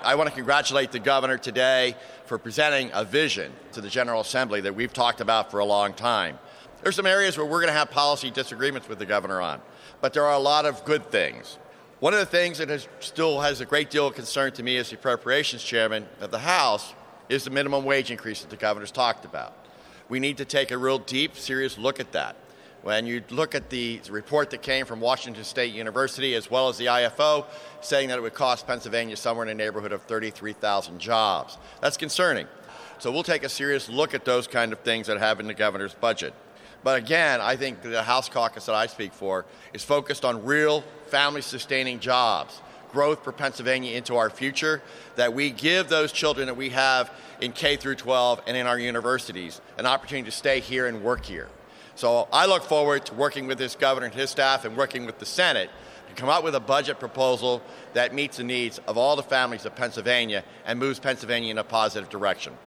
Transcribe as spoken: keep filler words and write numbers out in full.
I want to congratulate the governor today for presenting a vision to the General Assembly that we've talked about for a long time. There's some areas where we're going to have policy disagreements with the governor on, but there are a lot of good things. One of the things that has, still has a great deal of concern to me as the Appropriations Chairman of the House is the minimum wage increase that the governor's talked about. We need to take a real deep, serious look at that. When you look at the report that came from Washington State University as well as the I F O saying that it would cost Pennsylvania somewhere in the neighborhood of thirty-three thousand jobs. That's concerning. So we'll take a serious look at those kind of things that have in the governor's budget. But again, I think the House caucus that I speak for is focused on real family-sustaining jobs, growth for Pennsylvania into our future, that we give those children that we have in K through twelve and in our universities an opportunity to stay here and work here. So I look forward to working with this governor and his staff and working with the Senate to come up with a budget proposal that meets the needs of all the families of Pennsylvania and moves Pennsylvania in a positive direction.